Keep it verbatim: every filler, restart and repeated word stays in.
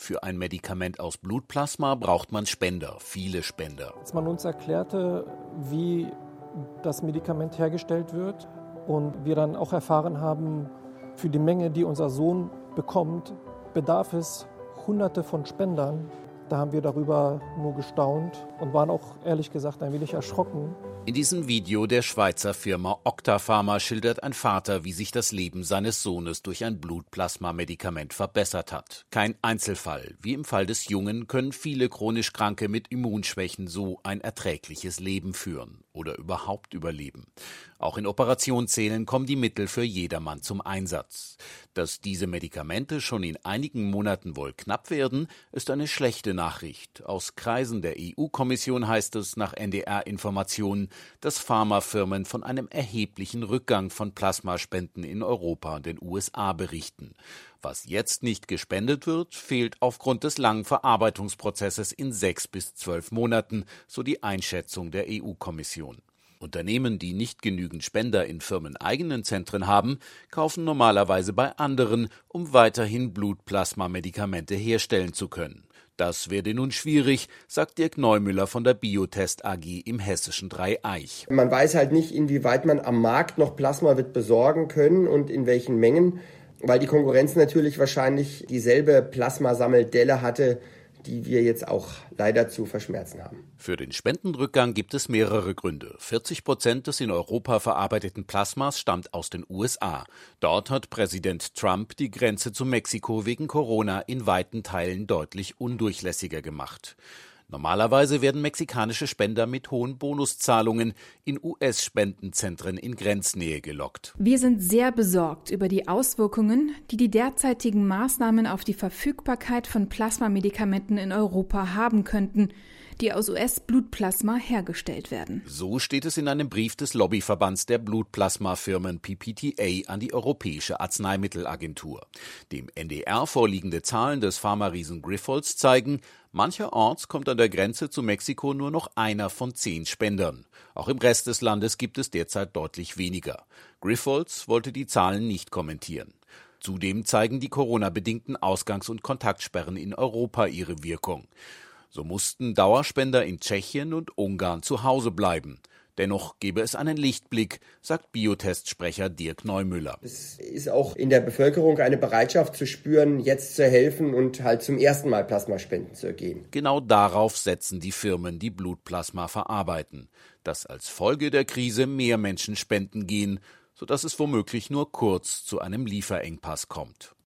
Für ein Medikament aus Blutplasma braucht man Spender, viele Spender. Als man uns erklärte, wie das Medikament hergestellt wird und wir dann auch erfahren haben, für die Menge, die unser Sohn bekommt, bedarf es Hunderte von Spendern. Da haben wir darüber nur gestaunt und waren auch ehrlich gesagt ein wenig erschrocken. In diesem Video der Schweizer Firma Octapharma schildert ein Vater, wie sich das Leben seines Sohnes durch ein Blutplasma-Medikament verbessert hat. Kein Einzelfall. Wie im Fall des Jungen können viele chronisch Kranke mit Immunschwächen so ein erträgliches Leben führen oder überhaupt überleben. Auch in Operationssälen kommen die Mittel für jedermann zum Einsatz. Dass diese Medikamente schon in einigen Monaten wohl knapp werden, ist eine schlechte Nachricht. Aus Kreisen der E U-Kommission heißt es nach N D R-Informationen, dass Pharmafirmen von einem erheblichen Rückgang von Plasmaspenden in Europa und den U S A berichten. Was jetzt nicht gespendet wird, fehlt aufgrund des langen Verarbeitungsprozesses in sechs bis zwölf Monaten, so die Einschätzung der E U-Kommission. Unternehmen, die nicht genügend Spender in firmeneigenen Zentren haben, kaufen normalerweise bei anderen, um weiterhin Blutplasma-Medikamente herstellen zu können. Das werde nun schwierig, sagt Dirk Neumüller von der Biotest A G im hessischen Dreieich. Man weiß halt nicht, inwieweit man am Markt noch Plasma wird besorgen können und in welchen Mengen, weil die Konkurrenz natürlich wahrscheinlich dieselbe Plasmasammeldelle hatte, die wir jetzt auch leider zu verschmerzen haben. Für den Spendenrückgang gibt es mehrere Gründe. vierzig Prozent des in Europa verarbeiteten Plasmas stammt aus den U S A. Dort hat Präsident Trump die Grenze zu Mexiko wegen Corona in weiten Teilen deutlich undurchlässiger gemacht. Normalerweise werden mexikanische Spender mit hohen Bonuszahlungen in U S-Spendenzentren in Grenznähe gelockt. Wir sind sehr besorgt über die Auswirkungen, die die derzeitigen Maßnahmen auf die Verfügbarkeit von Plasmamedikamenten in Europa haben könnten, die aus U S-Blutplasma hergestellt werden. So steht es in einem Brief des Lobbyverbands der Blutplasmafirmen P P T A an die Europäische Arzneimittelagentur. Dem N D R vorliegende Zahlen des Pharma-Riesen Grifols zeigen, mancherorts kommt an der Grenze zu Mexiko nur noch einer von zehn Spendern. Auch im Rest des Landes gibt es derzeit deutlich weniger. Grifols wollte die Zahlen nicht kommentieren. Zudem zeigen die Corona-bedingten Ausgangs- und Kontaktsperren in Europa ihre Wirkung. So mussten Dauerspender in Tschechien und Ungarn zu Hause bleiben. Dennoch gebe es einen Lichtblick, sagt Biotest-Sprecher Dirk Neumüller. Es ist auch in der Bevölkerung eine Bereitschaft zu spüren, jetzt zu helfen und halt zum ersten Mal Plasmaspenden zu ergeben. Genau darauf setzen die Firmen, die Blutplasma verarbeiten. Dass als Folge der Krise mehr Menschen spenden gehen, sodass es womöglich nur kurz zu einem Lieferengpass kommt.